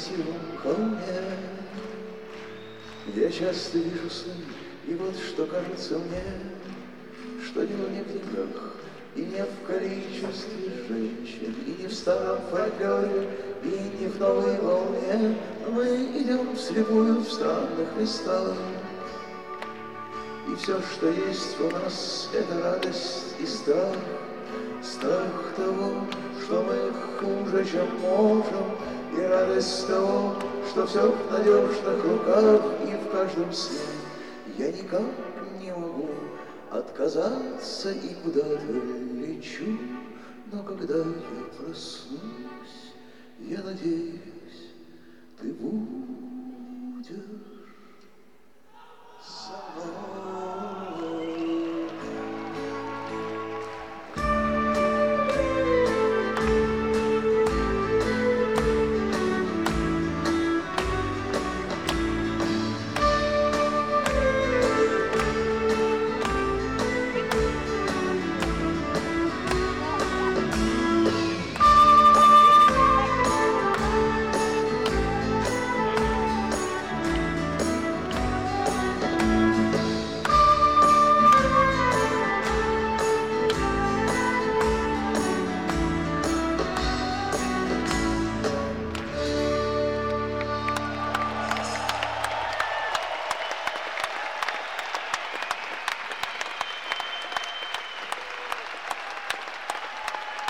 красивом холме. Я часто вижу сны, и вот что кажется мне, что дело не в деньгах, и не в количестве женщин, и не в старом фольклоре, и не в новой волне. Мы идем вслепую в странных местах, и все, что есть у нас, это радость и страх. Страх того, что мы хуже, чем можем, и радость того, что все в надежных руках, и в каждом сне я никак не могу отказаться и куда-то лечу. Но когда я проснусь, я надеюсь, ты будешь со мной.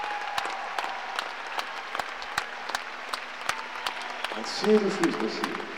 От всей души спасибо.